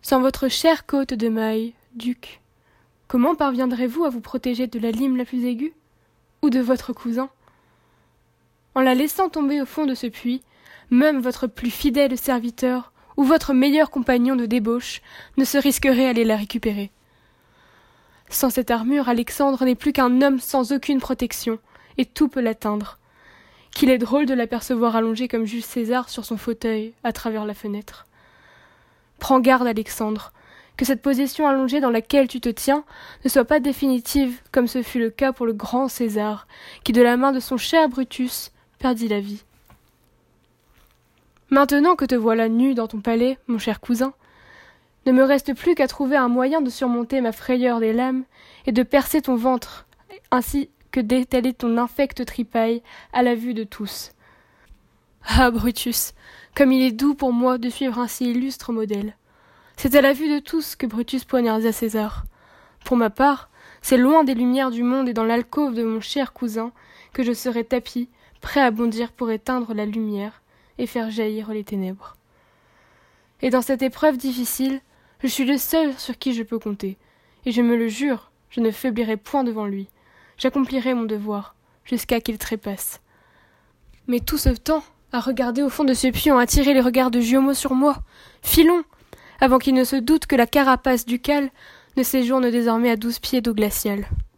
Sans votre chère côte de mailles, duc, comment parviendrez-vous à vous protéger de la lime la plus aiguë, ou de votre cousin? En la laissant tomber au fond de ce puits, même votre plus fidèle serviteur ou votre meilleur compagnon de débauche ne se risquerait à aller la récupérer. Sans cette armure, Alexandre n'est plus qu'un homme sans aucune protection, et tout peut l'atteindre. Qu'il est drôle de l'apercevoir allongé comme Jules César sur son fauteuil, à travers la fenêtre. Prends garde, Alexandre, que cette position allongée dans laquelle tu te tiens ne soit pas définitive, comme ce fut le cas pour le grand César, qui de la main de son cher Brutus perdit la vie. Maintenant que te voilà nu dans ton palais, mon cher cousin, ne me reste plus qu'à trouver un moyen de surmonter ma frayeur des lames et de percer ton ventre, ainsi que d'étaler ton infecte tripaille à la vue de tous. Ah, Brutus, comme il est doux pour moi de suivre un si illustre modèle. C'est à la vue de tous que Brutus poignarda César. Pour ma part, c'est loin des lumières du monde et dans l'alcôve de mon cher cousin que je serai tapi, prêt à bondir pour éteindre la lumière et faire jaillir les ténèbres. Et dans cette épreuve difficile, je suis le seul sur qui je peux compter, et je me le jure, je ne faiblirai point devant lui. J'accomplirai mon devoir, jusqu'à qu'il trépasse. Mais tout ce temps, à regarder au fond de ce puits, ont attiré les regards de Giaumon sur moi. Filons, avant qu'il ne se doute que la carapace ducale ne séjourne désormais à 12 pieds d'eau glaciale.